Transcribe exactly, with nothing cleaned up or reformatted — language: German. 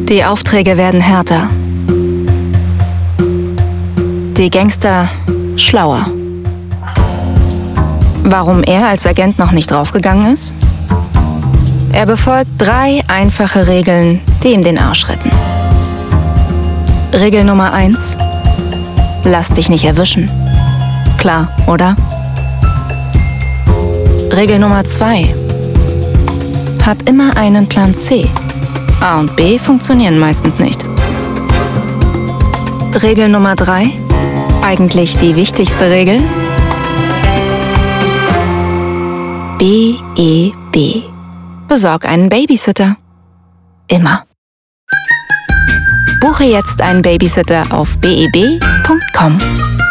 Die Aufträge werden härter. Die Gangster schlauer. Warum er als Agent noch nicht draufgegangen ist? Er befolgt drei einfache Regeln, die ihm den Arsch retten. Regel Nummer eins. Lass dich nicht erwischen. Klar, oder? Regel Nummer zwei. Hab immer einen Plan C. A und B funktionieren meistens nicht. Regel Nummer drei. Eigentlich die wichtigste Regel. B E B. Besorg einen Babysitter. Immer. Buche jetzt einen Babysitter auf b e b punkt com.